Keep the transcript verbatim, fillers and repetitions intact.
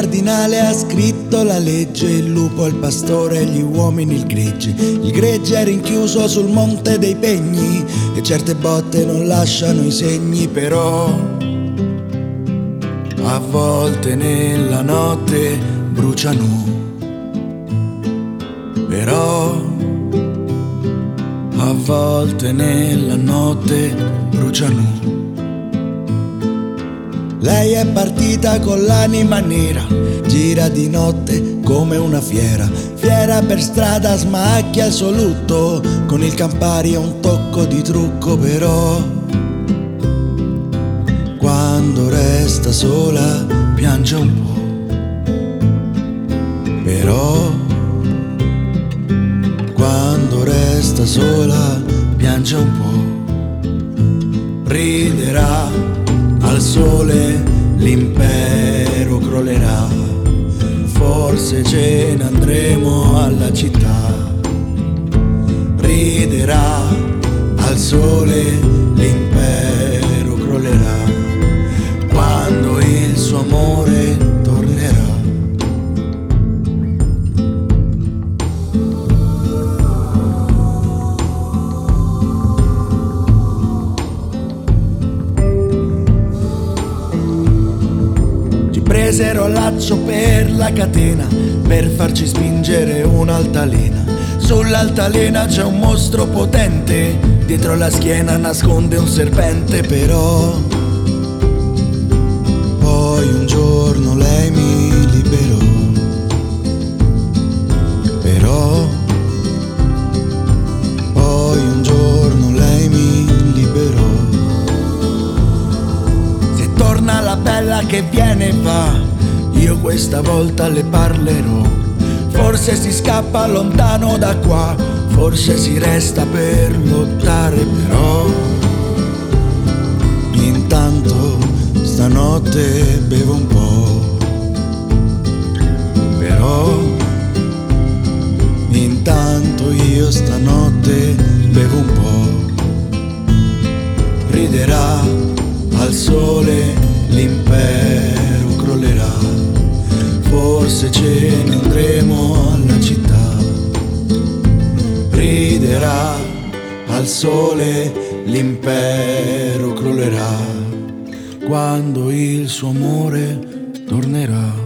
cardinale ha scritto la legge, il lupo il pastore, gli uomini il gregge. Il gregge è rinchiuso sul monte dei pegni e certe botte non lasciano i segni, però a volte nella notte bruciano, però a volte nella notte bruciano. Lei è partita con l'anima nera, gira di notte come una fiera, fiera per strada smacchia il suo lutto, con il Campari e un tocco di trucco, però quando resta sola piange un po', però quando resta sola piange un po', riderà al sole l'impero crollerà, forse ce ne andremo alla città. Riderà al sole l'impero crollerà, quando il suo amore tornerà. Presero a laccio per la catena, per farci spingere un'altalena. Sull'altalena c'è un mostro potente, dietro la schiena nasconde un serpente, però poi un giorno lei mi liberò, però poi un giorno lei mi liberò. Se torna la bella che viene e va, io questa volta le parlerò. Forse si scappa lontano da qua, forse si resta per lottare, però intanto stanotte bevo un po', però intanto io stanotte bevo un po'. Riderà al sole l'impero crollerà, forse ce ne andremo alla città. Riderà al sole l'impero crollerà, quando il suo amore tornerà.